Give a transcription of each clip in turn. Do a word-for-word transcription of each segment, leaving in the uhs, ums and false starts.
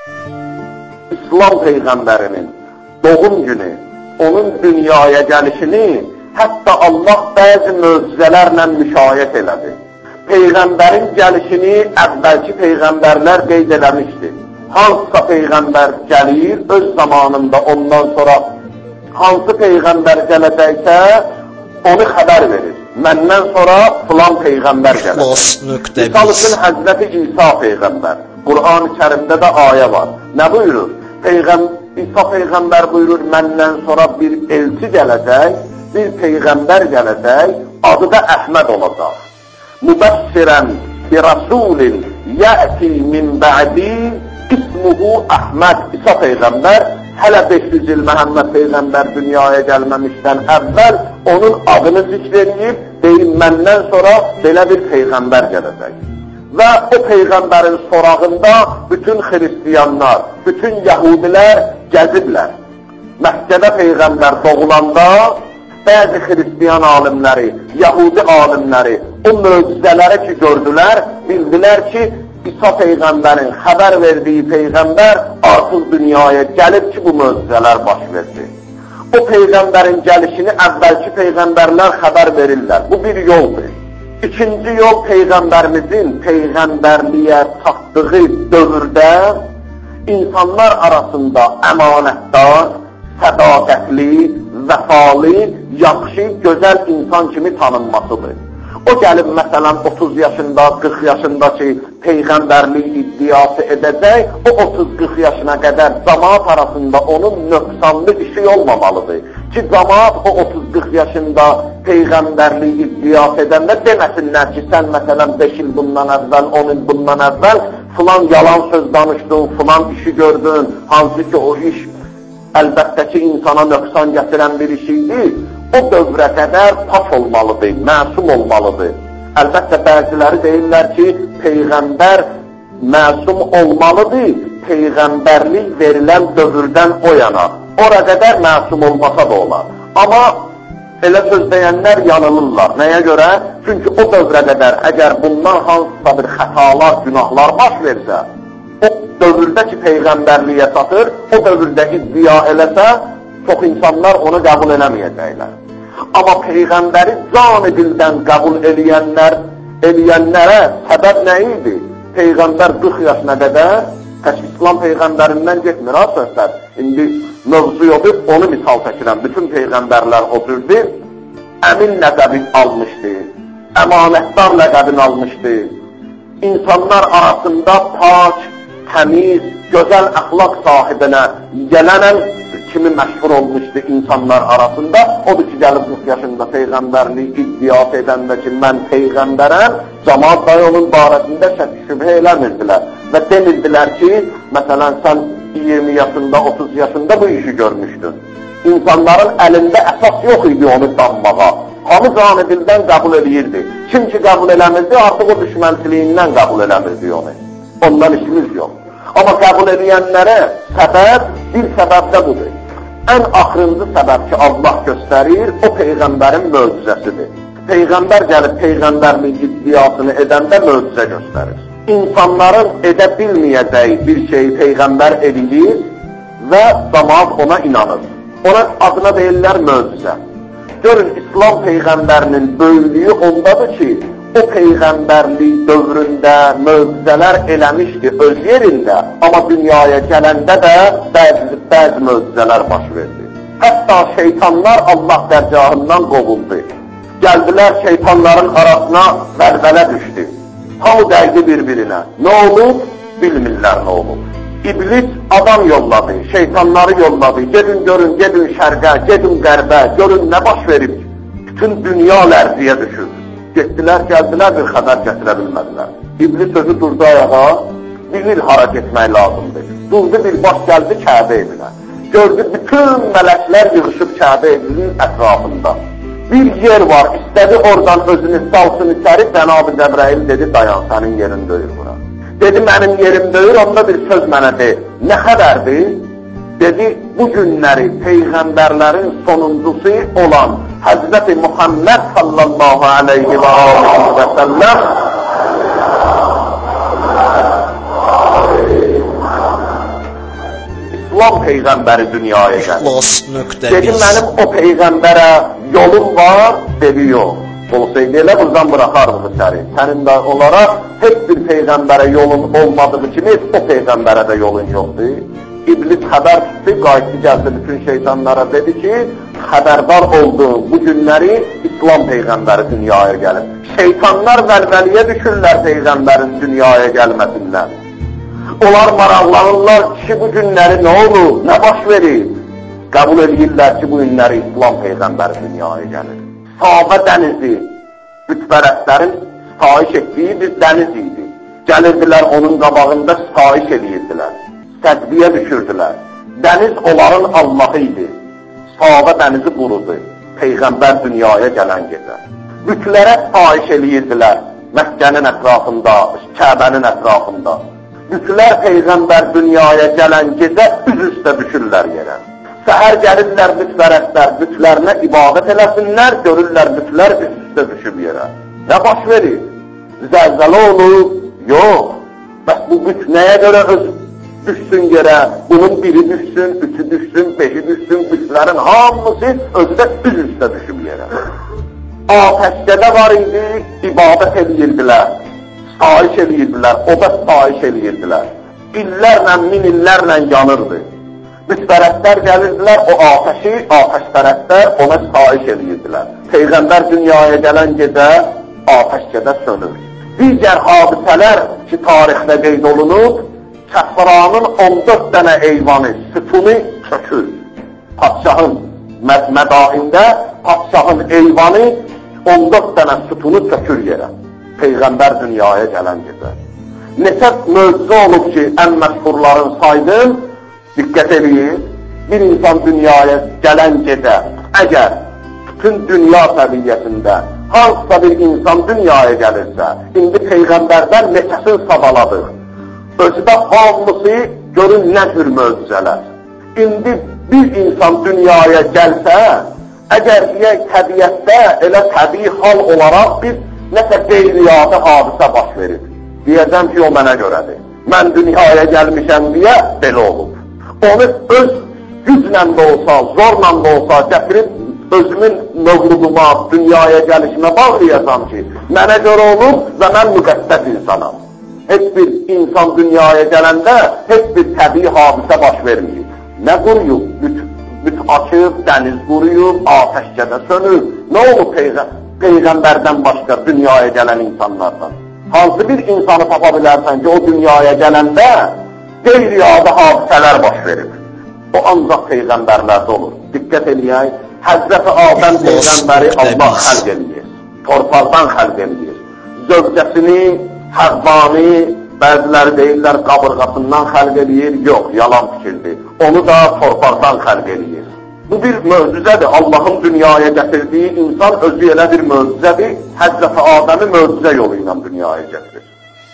İslam Peyğəmbərinin doğum günü, onun dünyaya gəlişini hətta Allah bəzi möcüzələrlə müşayiət elədi. Peyğəmbərin gəlişini əvvəlki Peyğəmbərlər qeyd eləmişdi. Hansısa Peyğəmbər gəlir, öz zamanında ondan sonra hansı Peyğəmbər gələcəksə, onu xəbər verir. Məndən sonra filan Peyğəmbər gələcək. Misal üçün Həzrəti İsa Peyğəmbər. Quran-ı Kərimdə də ayə var. Nə buyurur? Peyğəm İsa Peyğəmbər buyurur, məndən sonra bir elçi gələcək, bir Peyğəmbər gələcək, adı da Əhməd olacaq. Mübəssirən bi Rasulin yəti min bə'di ismuhu Əhməd. İsa Peyğəmbər hələ beş yüz il Məhəmməd Peyğəmbər dünyaya gəlməmişdən əvvəl onun adını zikr edib, deyim, məndən sonra belə bir Peyğəmbər gələcək. Və o Peyğəmbərin sorağında bütün xristiyanlar, bütün yəhudilər gəziblər. Məkkədə Peyğəmbər doğulanda bəzi xristiyan alimləri, yəhudi alimləri o möcüzələri ki gördülər, bildilər ki, İsa Peyğəmbərin xəbər verdiyi Peyğəmbər artıq dünyaya gəlib ki, bu möcüzələr baş verdi. O Peyğəmbərin gəlişini əvvəlki Peyğəmbərlər xəbər verirlər. Bu bir yoldur. İkinci yol Peyğəmbərimizin Peyğəmbərliyə çatdığı dövrdə insanlar arasında əmanətdar, sədaqətli, vəfalı, yaxşı, gözəl insan kimi tanınmasıdır. O gəlib məsələn otuz yaşında, qırx yaşında ki, Peyğəmbərlik iddiası edəcək, o otuz qırx yaşına qədər cəmaat arasında onun nöqsanlı işi olmamalıdır. Ki, cəmaat o otuz qırx yaşında Peyğəmbərlik iddiası edəndə deməsinlər ki, sən məsələn beş il bundan əvvəl, on il bundan əvvəl filan yalan söz danışdın, filan işi gördün, hansı ki o iş əlbəttə ki, insana nöqsan gətirən bir iş idi. O dövrə qədər pak olmalıdır, məsum olmalıdır. Əlbəttə, bəziləri deyirlər ki, Peyğəmbər məsum olmalıdır, Peyğəmbərlik verilən dövrdən o yana. Ora qədər məsum olmasa da olar. Amma elə söz deyənlər yanılırlar. Nəyə görə? Çünki o dövrə qədər əgər bundan hansısa bir xətalar, günahlar baş versə, o dövrdə ki, Peyğəmbərliyə çatır, o dövrdə iddia eləsə, çox insanlar onu qəbul eləməyəcəklər. Amma Peyğəmbəri can dildən qəbul eləyənlər, eləyənlərə səbəb nə idi? Peyğəmbər qırx yaşına qədər tək İslam Peyğəmbərindən getmir, ha söhbət. İndi mövzu yoxdur, onu misal çəkirəm. Bütün Peyğəmbərlər o cürdür, əmin ləqəbin almışdı, əmanətdar ləqəbin almışdı. İnsanlar arasında pak, təmiz, gözəl əxlaq sahibinə gələnən kimi məşhur olmuşdu insanlar arasında. Odur ki, gəlib qırx yaşında Peyğəmbərlik iddiası edəndə ki, mən Peyğəmbərəm, cəmaat da onun barəsində şək şübhə eləmirdilər. Və demirdilər ki, məsələn, sən iyirmi yaşında, otuz yaşında bu işi görmüşdün. İnsanların əlində əsas yox idi onu danmağa. Hamı canı dildən qəbul edirdi. Kim ki qəbul eləmirdi, artıq o düşmənçiliyindən qəbul eləmirdi onu. Ondan işimiz yox. Amma qəbul edənlərə səbəb, bir səbəb də budur. Ən axırıncı səbəb ki, Allah göstərir, o Peyğəmbərin möcüzəsidir. Peyğəmbər gəlib Peyğəmbərlik iddiasını edəndə möcüzə göstərir. İnsanların edə bilməyəcəyi bir şeyi Peyğəmbər edilir və cəmaat ona inanır. Ona adına deyirlər möcüzə. Görün, İslam Peyğəmbərinin böyüklüyü ondadır ki, o Peyğəmbərlik dövründə möcüzələr eləmişdi öz yerində, amma dünyaya gələndə də bəzi, bəzi möcüzələr baş verdi. Hətta şeytanlar Allah dərgahından qovuldu. Gəldilər şeytanların arasına vəlvələ düşdü. Hamı dəydi bir-birinə. Nə olub? Bilmirlər nə olub. İblis adam yolladı, şeytanları yolladı. Gedin görün, gedin şərqə, gedin qərbə, görün nə baş verib. Bütün dünya lərziyə düşür. Getdilər, gəldilər, bir xəbər gətirə bilmədilər. İblis sözü durdu ayağa, bilir hara getmək lazımdır. Durdu, bir baş gəldi Kəbə evinə. Gördü, bütün mələklər yığışıb Kəbə evinin ətrafında. Bir yer var, istədi oradan özünü salsın içəri, Cənab-ı Cəbrəil dedi, dayan, sənin yerin döyür bura. Dedi, mənim yerim döyür, onda bir söz mənə deyil. Nə xəbərdir? Dedi, bu günləri Peyğəmbərlərin sonuncusu olan Həzrəti Muhammed sallallahu aleyhi və aleyhi və səlləm İslam Peyğəmbəri dünyaya gəlir. Dedi, mənim o Peyğəmbərə yolum var, dedi, yox. Olsaydı elə buradan bıraxardım səni. Sənin də onlara heç bir Peyğəmbərə yolun olmadığı kimi o Peyğəmbərə də yolun yoxdur. İblis xəbər tutdu, qayıtdı gəldi bütün şeytanlara, dedi ki, xəbərdar oldu, bu günləri İslam Peyğəmbəri dünyaya gəlir. Şeytanlar vəlvəliyə düşürlər Peyğəmbərin dünyaya gəlməsindən. Onlar maraqlanırlar ki, bu günləri nə olur, nə baş verir? Qəbul edirlər ki, bu günləri İslam Peyğəmbəri dünyaya gəlir. Sahabə dənizi, bütpərəstlərin sitayiş etdiyi bir dəniz idi. Gəlirdilər onun qabağında sitayiş edirdilər. Sədbiyə düşürdülər. Dəniz onların Allahı idi. Sahabə dənizi qurudu. Peyğəmbər dünyaya gələn gecə. Bütlərə sitayiş edirdilər. Məkkənin ətrafında, Kəbənin ətrafında. Bütlər Peyğəmbər dünyaya gələn gecə üz üstə düşürlər yerə. Səhər gəlirlər bütpərəstlər, bütlərinə ibadət eləsinlər, görürlər bütlər üz üstə düşüb yerə. Nə baş verir? Zəlzələ olur? Yox. Bəs bu büt nəyə görə öz düşsün yerə? Bunun biri düşsün, üçü düşsün, beşi düşsün, bütlərin hamısı özü də üz üstə düşüb yerə. Atəşkədə var idi, ibadət edirdilər, sitayiş edirdilər, o da sitayiş edirdilər. İllərlə, min illərlə yanırdı. Bütpərəstlər gəlirdilər, o atəşi, atəşpərəstlər ona sitayiş edirdilər. Peyğəmbər dünyaya gələn gecə atəşkədə sönür. Digər hadisələr ki, tarixdə qeyd olunub, Kəsranın on dörd dənə eyvanı, sütunu çökür. Padşahın mədahində padşahın eyvanı on dörd dənə sütunu çökür yerə. Peyğəmbər dünyaya gələn gecə. Neçə möcüzə olub ki, ən məşhurların saydım, diqqət edin, bir insan dünyaya gələn gecə, əgər bütün dünya səviyyəsində hansısa bir insan dünyaya gəlirsə, indi Peyğəmbərdən neçəsini sadaladıq. Özü də hamısı görün nə tür möcüzələr. İndi bir insan dünyaya gəlsə, əgər deyək təbiətdə elə təbii hal olaraq bir nəsə qeyri-adi hadisə baş verir. Deyəcəm ki, o mənə görədir. Mən dünyaya gəlmişəm deyə belə olub. Onu öz güclə də olsa, zorla da olsa gətirib özümün məğlubuma, dünyaya gəlişimə bağlayacam ki, mənə görə olub və mən müqəddəs insanam. Heç bir insan dünyaya gələndə heç bir təbii hadisə baş verməyib. Nə quruyub? Büt, büt açıb, dəniz quruyub, atəşkədə sönüb. Nə olub Peyğəm Peyğəmbərdən başqa dünyaya gələn insanlardan? Hansı bir insanı tapa bilərsən ki, o dünyaya gələndə qeyri-adi hadisələr baş verir. O ancaq Peyğəmbərlərdə olur. Diqqət eləyək, Həzrəti Adəm Peyğəmbəri Allah xəlq eləyir. Torpaqdan xəlq eləyir. Zövcəsini, Həvvanı, bəziləri deyirlər qabırğasından xəlq eləyir. Yox, yalan fikirdir. Onu da torpaqdan xəlq eləyir. Bu bir möcüzədir. Allahın dünyaya gətirdiyi insan özü elə bir möcüzədir. Həzrəti Adəmi möcüzə yolu ilə dünyaya gətirir.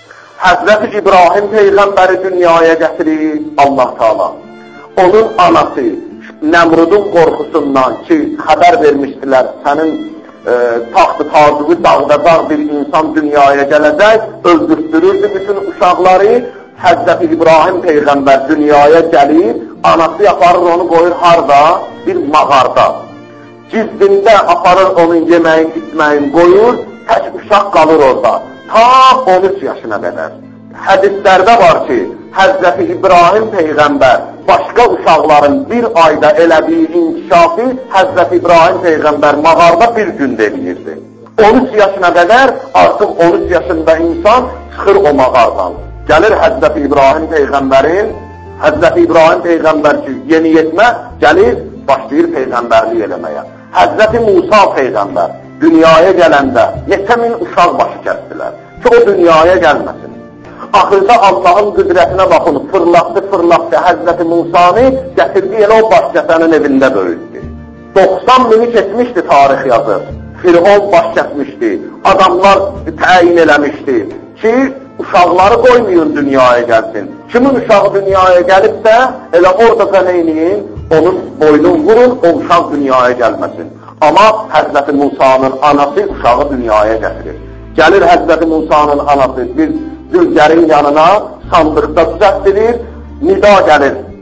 Həzrəti İbrahim Peyğəmbəri dünyaya gətirir Allah Teala. Onun anası Nəmrudun qorxusundan ki, xəbər vermişdilər, sənin e, taxt-ı tacığı dağdadaq bir insan dünyaya gələcək, öldürtdürürdü bütün uşaqları. Həzrəti İbrahim Peyğəmbər dünyaya gəlir, anası aparır onu qoyur harda? Bir mağarda. Cizdində aparır onun yeməyin, içməyin qoyur, tək uşaq qalır orada. Ta on üç yaşına qədər. Hədislərdə var ki, Həzrəti İbrahim Peyğəmbər başqa uşaqların bir ayda elədiyi inkişafı Həzrəti İbrahim Peyğəmbər mağarda bir gündə eləyirdi. on üç yaşına qədər artıq on üç yaşında insan çıxır o mağardan. Gəlir Həzrəti İbrahim Peyğəmbərin, Həzrəti İbrahim Peyğəmbər ki, yeni yetmə gəlir, başlayır Peyğəmbərlik eləməyə. Həzrəti Musa Peyğəmbər dünyaya gələndə neçə min uşaq başı kəsdilər ki, o dünyaya gəlməsin. Axırda Allahın qüdrətinə baxın, fırlatdı, fırlatdı Həzrəti Musanı, gətirdi elə o baş kəsənin evində böyüdü. doxsan mini keçmişdi tarix yazır. Firavun baş kəsmişdi, adamlar təyin eləmişdi ki, uşaqları qoymayın dünyaya gəlsin. Kimin uşağı dünyaya gəlibsə, elə orada fənəyinin, onun boynun vurun, o uşaq dünyaya gəlməsin. Amma Həzrəti Musanın anası uşağı dünyaya gətirir. Gəlir Həzrəti Musanın anası bir Zülgərin yanına sandıqda düzəltdirir, nida gəlir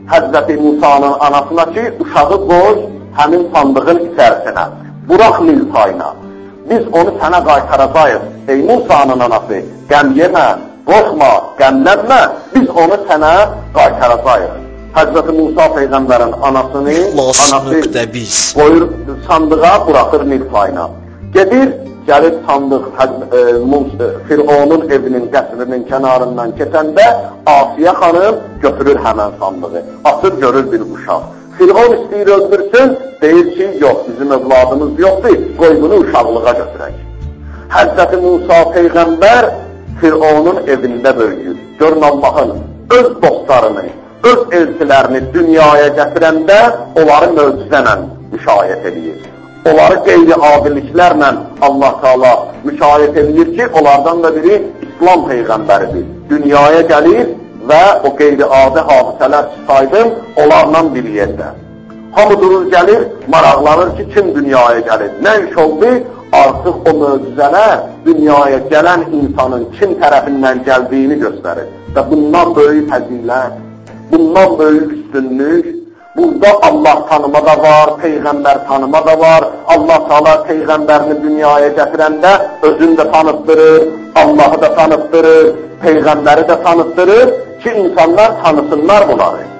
Həzrəti Musanın anasına ki, uşağı qoy həmin sandığın içərisinə, burax Nil payına. Biz onu sənə qaytaracağız. Ey Musanın anası, qəm yemə, qorxma, qəmlənmə, biz onu sənə qaytaracağız. Həzrəti Musa Peyğəmbərin anasını, anası qoyur sandığa, buraxır Nil payına. Gedir, gəlir sandıq e, Firavunun evinin, qəsrinin kənarından keçəndə Asiyə xanım götürür həmən sandığı. Atır, görür bir uşaq. Firavun istəyir öldürsün, deyir ki, yox, bizim övladımız yoxdur, qoy bunu uşaqlığa götürək. Həzrəti Musa Peyğəmbər Firavunun evində böyüyür. Görün Allahın öz dostlarını, öz elçilərini dünyaya gətirəndə onları möcüzənlə müşahidə edir. Onları qeyri-adilliklərlə Allah Teala müşahidə edir ki, onlardan da biri İslam Peyğəmbəridir. Dünyaya gəlir və o qeyri-adi hadisələr saydım, onlarla bir yerdə. Hamı durur gəlir, maraqlanır ki, kim dünyaya gəlir? Nə iş oldu? Artıq o möcüzələr dünyaya gələn insanın kim tərəfindən gəldiyini göstərir. Və bundan böyük fəzilət, bundan böyük üstünlük, burada Allah tanıma da var, Peyğəmbər tanıma da var. Allah Teala Peyğəmbərini dünyaya gətirəndə özünü də tanıtdırır, Allahı da tanıtdırır, Peyğəmbəri də tanıtdırır ki, insanlar tanısınlar bunları.